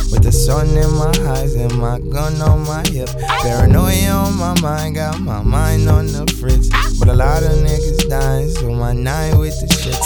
With the sun in my eyes and my gun on my hip. Paranoia on my mind, got my mind on the fritz. But a lot of niggas dying, so my 9 with the shits.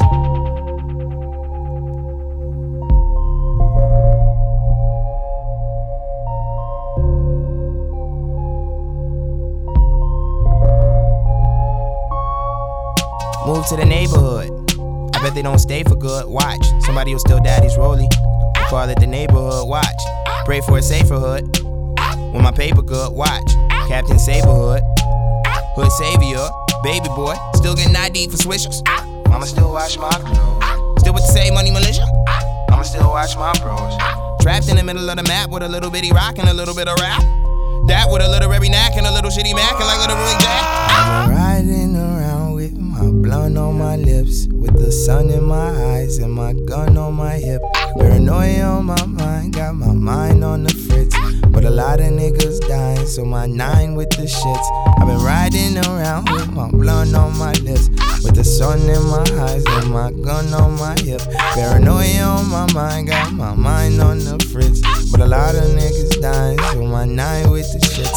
Move to the neighborhood. I bet they don't stay for good. Watch, somebody will steal daddy's rollie. Call it the neighborhood. Watch, pray for a safer hood. When my paper good. Watch, Captain Saberhood. Hood savior, baby boy. Still getting ID for swishers. I'ma still watch my clothes. Still with the same money militia. I'ma still watch my bros. Trapped in the middle of the map with a little bitty rock and a little bit of rap. That with a literary knack and a little shitty Mac and like literally Jack. I've been riding around with my blunt on my lips, with the sun in my eyes and my gun on my hip. Paranoia on my mind, got my mind on the fritz. But a lot of niggas dying, so my 9 with the shits. I've been riding around with my blunt on my lips, with the sun in my eyes and my gun on my hip. Paranoia on my mind, got my mind on the fritz. But a lot of niggas dying, so my 9 with the shits.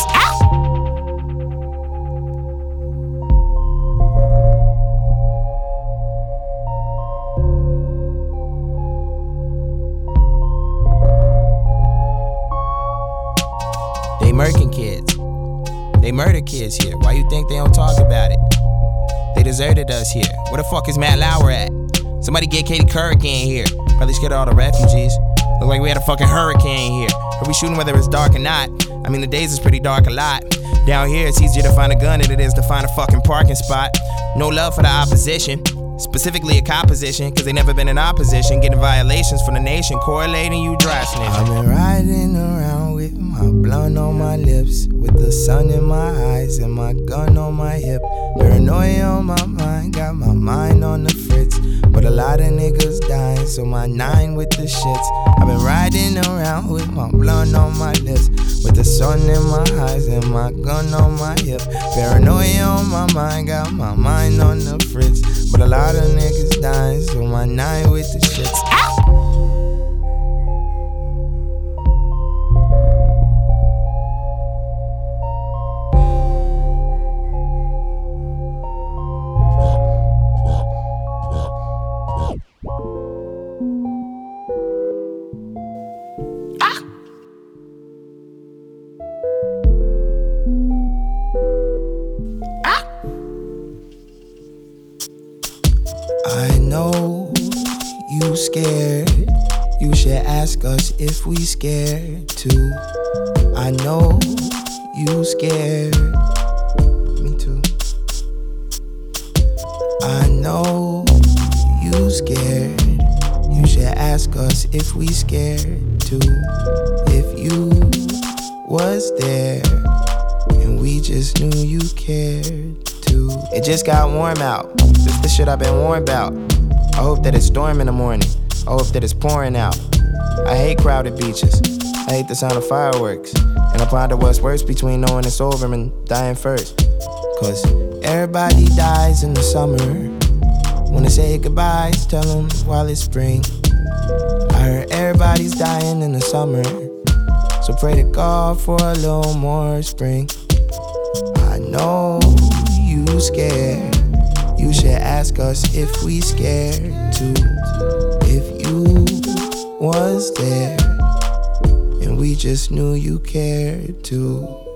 They murking kids. They murder kids here. Why you think they don't talk about it? They deserted us here. Where the fuck is Matt Lauer at? Somebody get Katie Couric in here. Probably scared of all the refugees. Look like we had a fucking hurricane here. Are we shooting whether it's dark or not? I mean, the days is pretty dark a lot. Down here, it's easier to find a gun than it is to find a fucking parking spot. No love for the opposition. Specifically a composition, cause they never been in opposition. Getting violations from the nation, correlating you dry snitching. I've been riding around with my blunt on my lips, with the sun in my eyes and my gun on my hip. Paranoia on my mind, got my mind on the fritz. But a lot of niggas dying, so my 9 with the shits. I've been riding around with my blunt on my lips, with the sun in my eyes and my gun on my hip. Paranoia on my mind, got my mind on the fritz. But a lot of niggas dying, so my 9 with the shits. I know you scared. You should ask us if we scared too. I know you scared. Me too. I know you scared. You should ask us if we scared too. If you was there and we just knew you cared too. It just got warm out. This the shit I've been warned about. I hope that it's storm in the morning. I hope that it's pouring out. I hate crowded beaches. I hate the sound of fireworks. And I ponder what's worse between knowing it's over and dying first. Cause everybody dies in the summer. Wanna say goodbyes, tell them while it's spring. I heard everybody's dying in the summer. So pray to God for a little more spring. I know you scared. You should ask us if we scared too. If you was there and we just knew you cared too.